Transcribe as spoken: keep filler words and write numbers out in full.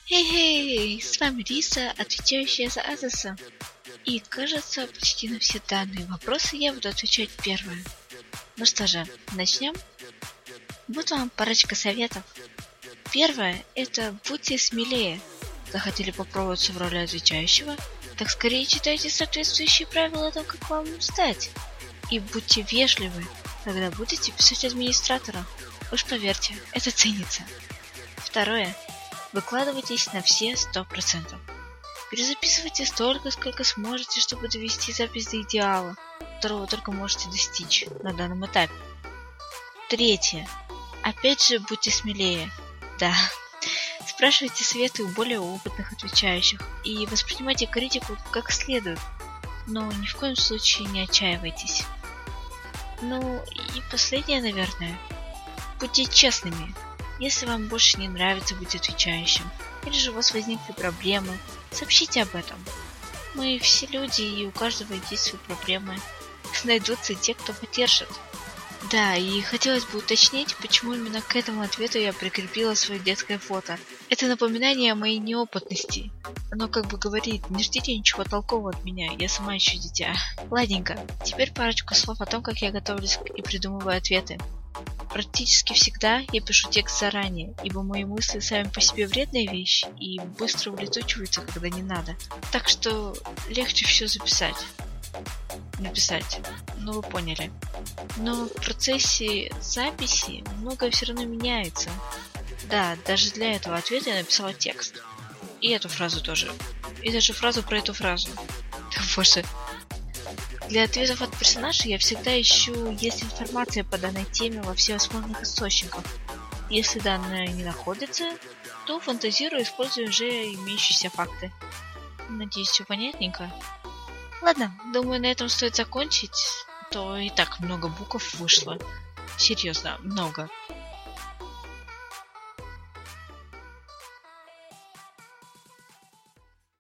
Хей-хей, с вами Риса, отвечающая за Азоса. И, кажется, почти на все данные вопросы я буду отвечать первое. Ну что же, начнем? Вот вам парочка советов. Первое – это будьте смелее. Захотели попробоваться в роли отвечающего? Так скорее читайте соответствующие правила о том, как вам стать. И будьте вежливы, когда будете писать администратора. Уж поверьте, это ценится. Второе. Выкладывайтесь на все сто процентов. Перезаписывайте столько, сколько сможете, чтобы довести запись до идеала, которого только можете достичь на данном этапе. Третье. Опять же, будьте смелее. Да. Спрашивайте советы у более опытных отвечающих и воспринимайте критику как следует, но ни в коем случае не отчаивайтесь. Ну и последнее, наверное. Будьте честными. Если вам больше не нравится быть отвечающим, или же у вас возникли проблемы, сообщите об этом. Мы все люди, и у каждого есть свои проблемы. Найдутся те, кто поддержит. Да, и хотелось бы уточнить, почему именно к этому ответу я прикрепила свое детское фото. Это напоминание о моей неопытности. Оно как бы говорит, не ждите ничего толкового от меня, я сама еще дитя. Ладненько, теперь парочку слов о том, как я готовлюсь и придумываю ответы. Практически всегда я пишу текст заранее, ибо мои мысли сами по себе вредная вещь и быстро улетучиваются, когда не надо. Так что легче все записать. Написать. Ну вы поняли. Но в процессе записи многое все равно меняется. Да, даже для этого ответа я написала текст. И эту фразу тоже. И даже фразу про эту фразу. Да боже. Для ответов от персонажа я всегда ищу, есть информация по данной теме во всевозможных источниках. Если данная не находится, то фантазирую, используя уже имеющиеся факты. Надеюсь, все понятненько. Ладно, думаю, на этом стоит закончить. То и так много букв вышло. Серьезно, много.